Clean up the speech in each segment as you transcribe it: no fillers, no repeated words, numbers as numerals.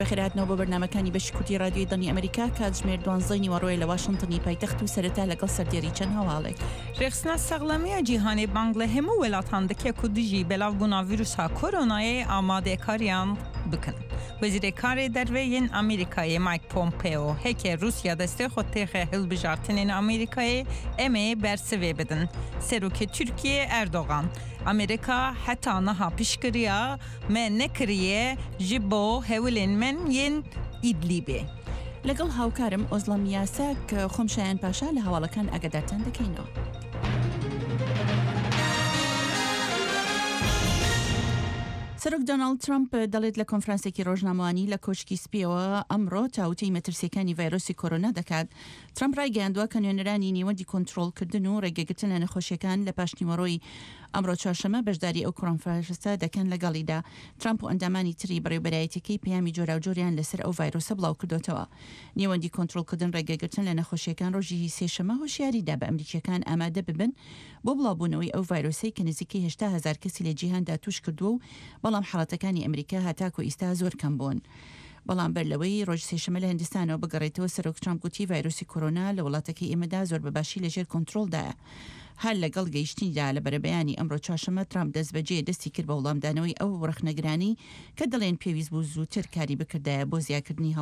بەخێرهاتنەوە بۆ بەرنامەکانی بەشی کوردی رادیۆی دڵنی ئەمریکا کاتژمێر 12 نیوەڕۆیە لە واشنتنی پایتەخت و سەرەتا لەگەڵ سەردێری چەند هەواڵێک. رێخستنا سەغڵەمیە جیهانی بانگ لە هەموو وڵاتاندەکێک و دژی بەلاڤبوونا ڤیرۆسا کۆرۆنایە ئامادەکاریان بکەن. وەزیرێکارێ دەروێیین ئەمریکایە مایک پۆمپێۆ هێکێ رووسیا دەستێ خۆ تێخە هەڵبژارتنێن ئەمریکایە ئەمێ بەرسەوێ بدن. سەرۆکی تورکیە ئەردۆغان ئەمریکا هەتا نەها پشکریە مە نەکریە ji bo hewilên min yên ئیدلیبێ. لەگەڵ هاوکارم ئۆزڵەم یاساک خۆمشایان پاشا لە هەواڵەکان ئاگادارتان دەکەینەوە. سەرۆک دۆناڵد ترامپ دەڵێت لە کۆنفرانسێکی ڕۆژنامەوانی لە کۆشکی سپیەوە ئەمڕۆ تاوتەی مەترسیەکانی ڤایرۆسی کۆرۆنا دەکات. ترامپ ڕایگەیاندووە کە نوێنەرانی نیوەندی کۆنتڕۆڵکردن و ڕێگەگرتن لە نەخۆشیەکان لە پاشنیوەڕۆی ئەمڕۆ چوارشەمە بەشداری ئەو کۆنفرانسە دەکەن لەگەڵیدا. ترامپ و ئەندامانی تری بەڕێوەبەرایەتەکەی پەیامی جۆراوجۆریان لەسەر ئەو ڤایرۆسە بڵاو کردوتەوە. نیوەندی کۆنتڕۆڵکردن ڕێگەگرتن لە نەخۆشیەکان ڕۆژی سێشەمە هۆشیاریدا بە ئەمریکیەکان ئامادە ببن بۆ بڵاوبوونەوەی ئەو ڤایرۆسەی کە نزیکەی 80,000 کەسی لە جیهاندا توش کردووە و بەڵام حاڵەتەکانی ئەمریکا هەتاکۆ ئیستا زۆر کەم بوون. بەڵام بەر لەوەی ڕۆژ سێشەمە لە هەندستانەوە بگەڕێتەوە سەرۆک ترامپ گوتی ڤایرۆسی کۆرۆنا لە وڵاتەکەی ئێمەدا زۆر بەباشی لەژێر کۆنتڕۆڵدایە. هەر لەگەڵ گەیشتنیدا لە بەرەبەیانی ئەمڕۆ چوارشەمە ترامپ دەست بەجێ دەستی کرد بە وەڵامدانەوەی ئەو ڕەخنەگرانی کە دەڵێن پێویست بوو زووتر کاری بکردایە بۆ زیادکردنی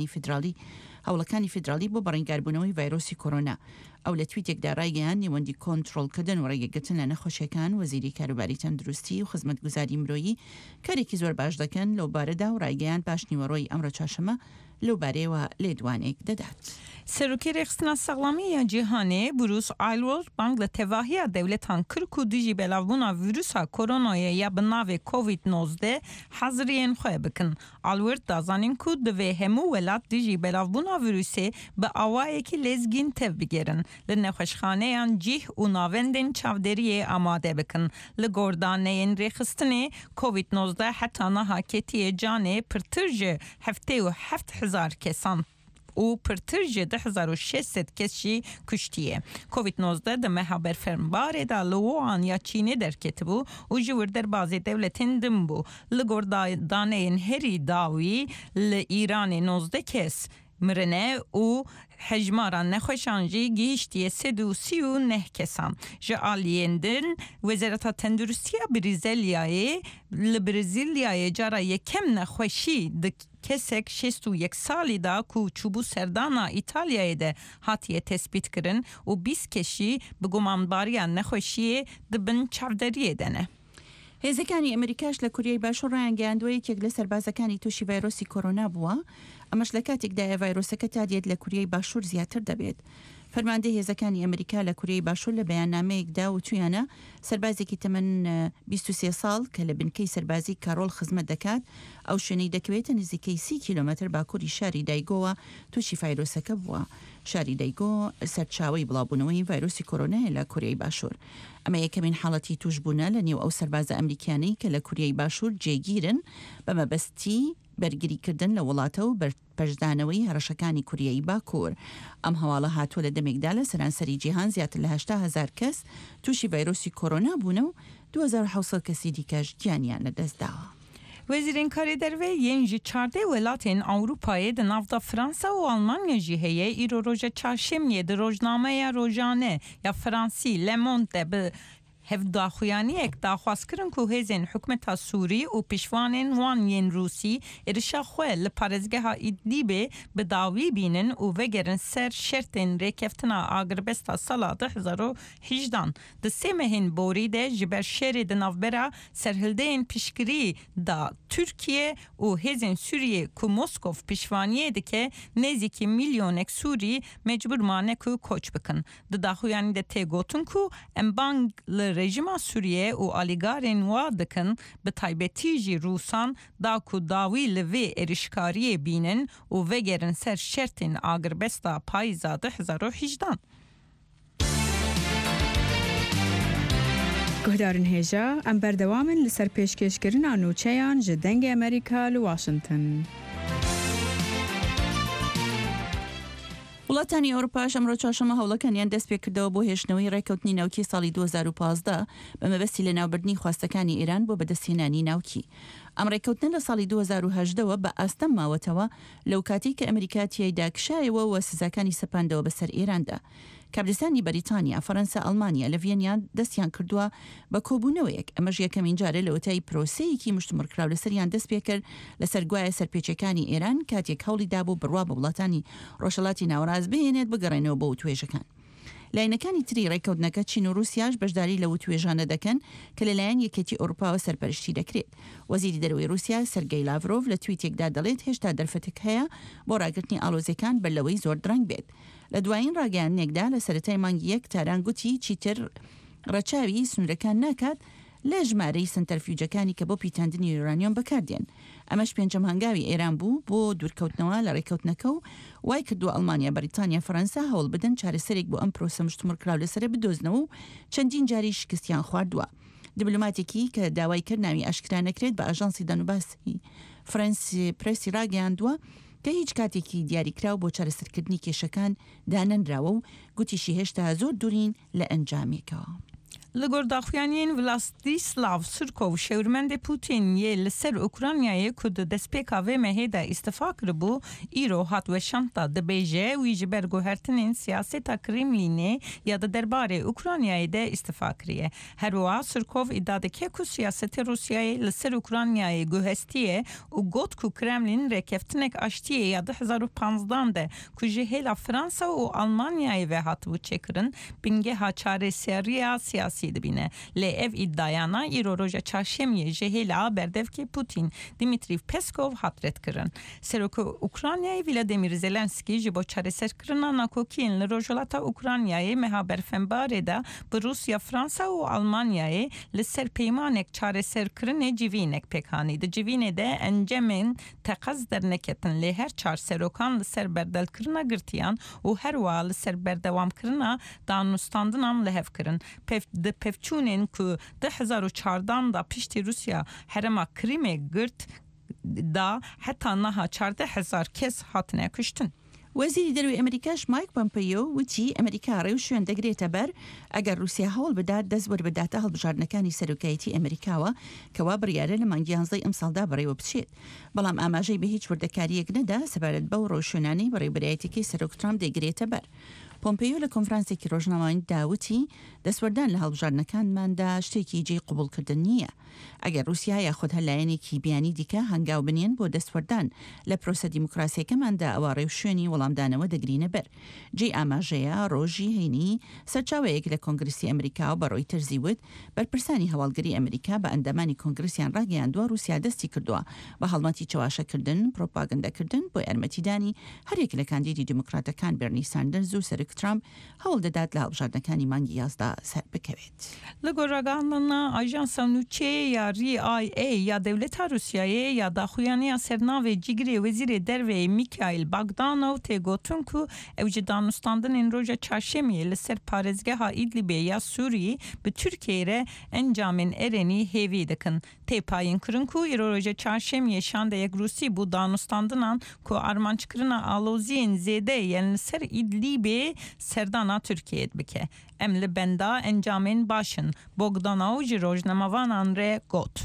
هەوڵەکانی فیدرالی بۆ بەڕێنگاربوونەوەی ڤایرۆسی کۆرۆنا. ئەو لە تویتێکدا ڕایگەیان نیوەندی کۆنتڕۆڵکردن و ڕێگەگرتن لە نەخۆشیەکان وەزیری کاروباری تەندروستی و خزمەتگوزاری مرۆیی کارێکی زۆر باش دەکەن لەو بارەدا و ڕایگەیان پاشنیوەڕۆی ئەمڕۆ چوارشەمە لەو بارەیەوە لێدوانێک دەدات. سەرۆکی رێخستنا سەغڵەمیە جیهانێ بروس ئایلۆر بانگ لە تێڤاهیە دەولەتان کرد و دژی بەلاڤبوونا ڤیرۆسا کۆرۆنایە یا بە ناوێ کۆڤید-19 حەزریان خۆ بکن. ئایلۆر دازانین کو divê hemû welat dijî belavbûna vîrûsê bi awayekî lêzgîn tev bigêrin, li nexweşxaneyan cih û navendên çavderiyê amade bikin. Li gordaneyên rêxistinê COVID-19 heta niha ketiye canê pirtir ji 77,000 kesan û pirtir ji 10,600 kes jî kuştiye. COVID-19 di meha berfirmbarê da li Wuhan ya Çînê derketibû û ji wir derbazê dewletên din bû. Li gordaneyên herî dawî li Îranê 19 kes mirine û hejmara nexweşan jî gihîştiye 339 kesan. Ji aliyên din Wezareta Tendurustiya Brîzelyayê li Brîzelyayê cara yekem nexweşî di kesek 61 salî da ku çûbû serdana İtalyayê de hatiye tespît kirin û 20 keşî bi gumanbariya nexweşiyê dibin çavderiyê de ne. هێزەکانی ئەمریکاش لە کوریای باشوور ڕایانگەیاندووە یەکێک لە سەربازەکانی تووشی ڤایرۆسی کۆرۆنا بووە. ئەمەش لە کاتێکدایە ڤایرۆسەکە تا دێت لە کوریای باشوور زیاتر دەبێت. فەرماندەی هێزەکانی ئەمریکا لە کوریای باشوور لە بەیاننامەیەکدا و تویانە سەربازێکی تەمەن 23 ساڵ کە لە بنکەی سەربازی کارۆڵ خزمەت دەکات ئەو شوێنەی دەکەوێتە نزیکەی 30 کیلۆمەتر باکووری شاری دایگۆوە تووشی ڤایرۆسەکە بووە. شاری دایگۆ سەرچاوەی بڵاوبوونەوەی ڤایرۆسی کۆرۆنایە لە کوریای باشوور. ئەمە یەکەمین حاڵەتی توشبوونە لە نێو ئەو سەربازە ئەمریکانەی کە لە کوریای باشوور جێگیرن بە مەبەستی بەرگریکردن لە وڵاتە و پەشدانەوەی هەڕەشەکانی کوریایی باکوور. ئەم هەواڵە هاتووە لە دەمێکدا لە سەرانسەری جیهان زیاتر لە 80,000 کەس تووشی ڤایرۆسی کۆرۆنا بوونە و 2700 کەسی دیکەش گیانیان لەدەستداوە. Wezîrên karê derveyên ji 14 welatên Ewropayê di navda Fransa û Almanya jî heye îro roja çarşemiyê di rojnameya rojane ya Fransî Le Monde bi hevdaxuyaniyek daxwaz kirin ku hêzên hikûmeta Sûrî û piştvanên wan yên Rûsî êrişa xwe li parêzgeha İdlibê bi dawî bînin û vegerin ser şertên rêkeftina agirbesta sala 2018. Di sê mehên borî de ji ber şerê di navbera serhildeyên piştgirî da Tirkiye û hêzên Sûriyê ku Moskov piştvaniyê dike nêzîkî milyonek Sûrî mecbur mane ku koç bikin. Di daxuyanî de tê gotin ku em bang li rejima Sûriye û alîgarên wa dikin bi taybetî jî Rûsan da ku dawî li vê êrişkariyê bînin û vegerin ser şertên agirbesta payîza 2018. Guhdarên hêja em berdewamin li ser pêşkêşkirina nûçeyan ji dengê Amerîka li Washington. وڵاتانی ئەوروپاش ئەمڕۆ چوارشەممە هەوڵەکانیان دەست پێ کردەوە بۆ هێشتنەوەی ڕێکەوتنی ناوکی ساڵی 2015 بە مەبەستی لە ناوبردنی خواستەکانی ئێران بۆ بەدەستهێنانی ناوکی. ئەم ڕێکەوتنە لە ساڵی 2010ەوە بە ئاستەم ماوەتەوە لەو کاتی کە ئەمریکا تیایدا کشایەوە و سزاکانی سەپاندەوە بەسەر ئێراندا. کابرستانی بەریتانیا، فەرەنسا، ئەڵمانیا لە ڤێنیان دەستیان کردووە بە کۆبوونەوەیەک. ئەمەش یەکەمین جارە لە وتای پرۆسەیەکی مشتمڕکراو لەسەریان دەست پێ کرد لەسەر گوایە سەرپێچەکانی ئێران کاتێک هەوڵیدا بۆ بڕوا بە وڵاتانی ڕۆژهەڵاتی ناوەڕاست بهێنێت بگەڕێنەوە بۆ توێژەکان. لاینەکانی تری ڕێکەوتنەکە چین و رووسیاش بەشداری لە توێژانە دەکەن کە لەلایەن یەکێتی ئەوروپاوە سەرپەرشتی دەکرێت. وەزیری دەرەوەی رووسیا سەرگەی لاڤرۆڤ لە تویتێکدا دەڵێت هێشتا دەرفەتێک هەیە بۆ ڕاگررتنی ئاڵۆزیەکان بەلەوەی زۆر درەنگ بێت. لە دوایین ڕاگەیانێکدا لە سەرەتای مانگی یەک تاران گوتی چیتر ڕەچاوی سنوورەکان ناکات لە ژمارەی سنتەرفیوجەکانی کە بۆ پیتاندنی یورانیۆم بەکاردێن. ئەمەش پێنجەم هەنگاوی ئێران بوو بۆ دوورکەوتنەوە لە ڕێکەوتنەکە و وای کردووە ئەڵمانیا، بەریتانیا، فەرەنسا هەوڵ بدەن چارەسەرێک بۆ ئەم پرۆسە مشتمڕکراو لەسەر بدۆزنەوە و چەندین جاری شکستیان خواردووە. دیبلۆماتێکی کە داوای کرد ناوی ئاشکرا نەکرێت بە ئاژانسی دەنوباسی فەرەنسی پرێسی ڕاگەیاندووە کە هیچ کاتێکی دیاریکراو بۆ چارەسەرکردنی کێشەکان دانەنراوە و گوتیشی هێشتا زۆر دوورین لە ئەنجامێکەوە. Li gordaxuyaniyên Vladislav Surkov şewrmendê Putinê li ser Ukraynayê ku di destpêka vê mehê de îstifa kiribû îro hat weşanda dibêje wî ji ber guhertinên siyaseta Kremlînê ya di derbarê Ukraynayê de îstifa kiriye. Her wiha Surkov îdia dike ku siyasetê Rusyayê li ser Ukraynayê guhestiye û got ku Kremlin rêkeftinek aştiye ya 2015 de ku ji hêla Fransa û Almanyayê ve hatibû çêkirin bingeha çareseriya siyasî dibîne. Lê ev îddiayana îro roja çarşemiyê ji hêla berdevkê Putin Dimitrî Peskov hat redkirin. Serokê Ukraynayê Volodymyr Zelenskî ji bo çareserkirina nakokiyên li rojhilata Ukraynayê meha berfembarê de bi Rusya, Fransa û Almanyayê li ser peymanek çareserkirinê civînek pêkhanî. Di civînê de encemên teqez derneketin lê her çar serokan li ser berdelkirina girtiyan û her wiha li ser berdewamkirina danûstandinan li hev kirin. Di pevçûnên ku 2014 da piştî Rusya herema Krimê girt da heta niha 14,000 kes hatine kuştin. وەزیری دەروی ئەمریکاش مایک پۆمپیۆ وتی ئەمریکا ڕێو شوێن دەگرێتە بەر ئەگەر رووسیا هەوڵ بدات دەست وەربداتە هەڵبژاردنەکانی سەرۆکایەتی ئەمریکاوە کەوا بڕیارە لە مانگی 11 ئەم ساڵدا بەڕێوە بچێت. بەڵام ئاماژەی بە هیچ وردەکاریەک نەدا سەبارەت بەو ڕۆژشوێنانەی بەڕێوەبەرایەتێکی سەرۆک ترامپ دەگرێتە بەر. پۆمپیۆ لە کۆنفرانسێکی ڕۆژنامەوەی داوتی دەسوەردان لە هەڵبژاردنەکانماندا شتێکی جێی قبولکردن نییە. ئەگەر رووسیا یاخود هەلایەنێکی بیانی دیکە هەنگاو بنێن بۆ دەستوەردان لە پرۆسە دیموکراسیەکەماندا ئەوە ڕێوشوێنی وەڵامدانەوە دەگرینە بەر. جێ ئاماژەیە ڕۆژی هەینی سەرچاوەیەک لە کۆنگرسی ئەمریکا و بەڕۆی ترزیوت بەرپرسانی هەواڵگەری ئەمریکا بە ئەندامانی کۆنگرسیان ڕاگەیاندووە رووسیا دەستی کردووە بە هەڵمەتی چەواشەکردن، پرۆپاگەندەکردن بۆ یارمەتیدانی هەرێک لە کاندیدی دیموکراتەکان بێرنی ساندرز و سەرۆک ترامپ هەوڵ دەدات لە هەڵبژاردنەکانی مانگی 11 سەر بکەوێت. Li goragandina ajansa nûçê ya RIA ya Devleta Rusyayê ya daxuyaniya sernavê cîgirê Wezîrê Derveyê Mikhail Bogdanov tê gotin ku ew ji danûstandinên roja çarşemiyê li ser parêzgeha İdlibê ya Sûriyê bi Tirkiyeyê re encamên Erenî hêvî dikin. Tê payîn kirin ku îro roja çarşemiyê şandeyek Rûsî bû danûstandinan ku armançkirina aloziyên zêde yên li ser İdlibê serdana Tirkiyeyê bike. Em li benda encamên başin. Bogdanov ji rojnamavanan re got.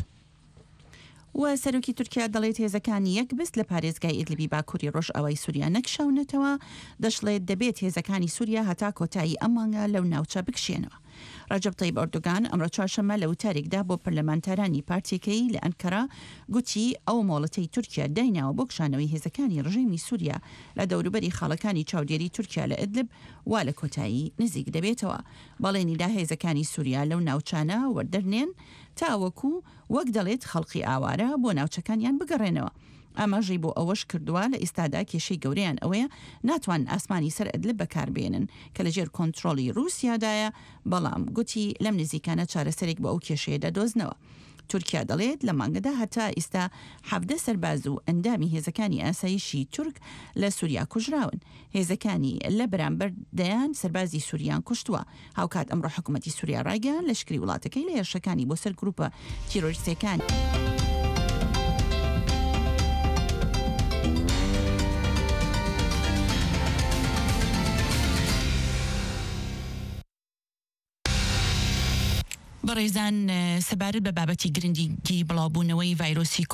و سەرۆکی تورکیا دەڵێت هێزەکانی یەک بست لە پارێزگای ئیدلیبی باکووری ڕۆژئاوای سووریا نەکشاونەتەوە، دەشڵێت دەبێت هێزەکانی سووریا هەتا کۆتایی ئەم مانگە لەو ناوچە بکشێنەوە. ڕەجەب تەیب ئەردۆگان ئەمڕۆ چوارشەممە لە وتارێکدا بۆ پەرلەمانتارانی پارتیەکەی لە ئەنکەرا گوتی ئەو مۆڵەتەی تورکیا دایناوە بۆ کشانەوەی هێزەکانی ڕژیمی سووریا لە دەوروبەری خاڵەکانی چاودێری تورکیا لە ئیدلب وا لە کۆتایی نزیک دەبێتەوە. بەڵێنیدا هێزەکانی سووریا لەو ناوچانە وەردەرنێن تاوەکو وەک دەڵێت خەڵقی ئاوارە بۆ ناوچەکانیان بگەڕێنەوە. ئاماژەی بۆ ئەوەش کردووە لە ئێستادا کێشەی گەورەیان ئەوەیە ناتوان ئاسمانی سەر ئیدلب بەکاربێنن کە لەژێر کۆنتڕۆڵی رووسیادایە، بەڵام گوتی لەم نزیکانە چارەسەرێک بۆ ئەو کێشەیە دەدۆزنەوە. تورکیا دەڵێت لە مانگەدا هەتا ئێستا 17 سەرباز و ئەندامی هێزەکانی ئاسایشی تورک لە سووریا کوژراون. هێزەکانی لە بەرامبەردەیان سەربازی سووریان کوشتووە. هاوکات ئەمڕۆ حکوومەتی سووریا ڕایگەیان لەشکری وڵاتەکەی لە هێرشەکانی بۆ سەر گروپە تیرۆریستەکان. بەڕێزان سەبارەت بە بابەتی گرنگی بڵاوبوونەوەی ڤایرۆسی